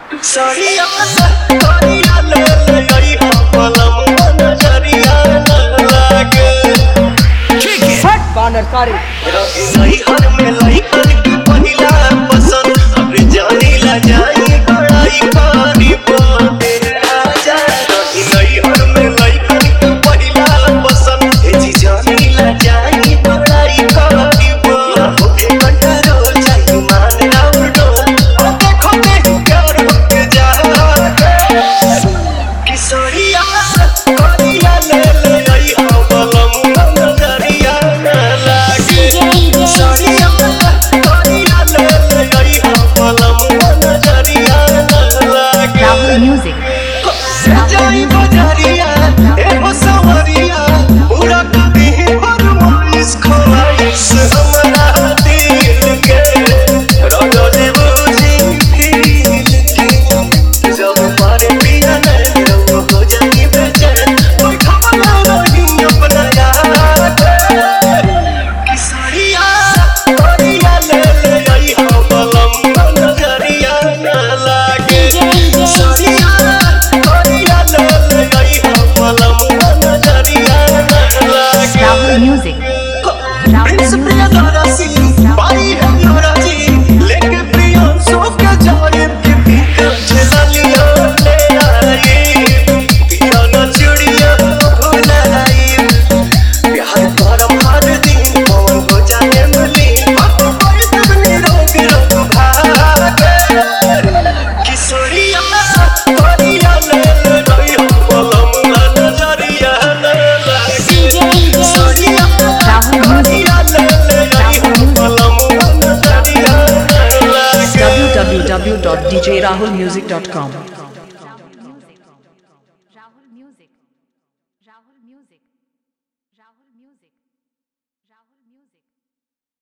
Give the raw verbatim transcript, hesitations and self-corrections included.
सड़िया सड़िया ले ले आई पलम नजरिया न लागे फट बानर सारे रही हर में लाई कर की पहिला पसंद अब जानी ला जाई बड़ाई कारी बाटे राजा रही हर में लाई कर की पहिला पसंद ए जी जानी ला जाई बड़ाई कारी बाटे ओके कंट्रोल जाई मान राउर डोल ओ देखो ते प्यार होके जा कि सड़िया सड़िया ले ले आई पलम नजरिया न लागे सड़िया सड़िया ले ले आई पलम नजरिया न लागे Rahul Music. जाई बजरिया ए हो सवरिया पूरा कभी फरमाइश ख्वाहिश हमरा दिल के राजा जी बुझी दिल के जब मारे पिया नहीं रहो हो जाई बेचैन कोई खबर नहीं अपना याद कि सड़िया सड़िया ले ले आई पलम नजरिया न लागे सड़िया सड़िया ले ले आई पलम नजरिया न लागे Rahul Music. प्रिंस प्रियदर्शी बाई है नाराजी लेके प्रियांशु के जाए के भी चला लिया ले आई पिया न चिड़िया भुलाई प्यार करम हर दिन कौन हो जाए मिली बात कोई तबनी रोग रोग भागे कि सड़िया सड़िया ले ले रही पलम नजरिया न लागे सड़िया Rahul Music. w w w dot d j rahul music dot com Rahul Music. Rahul Music. Rahul Music. Rahul Music.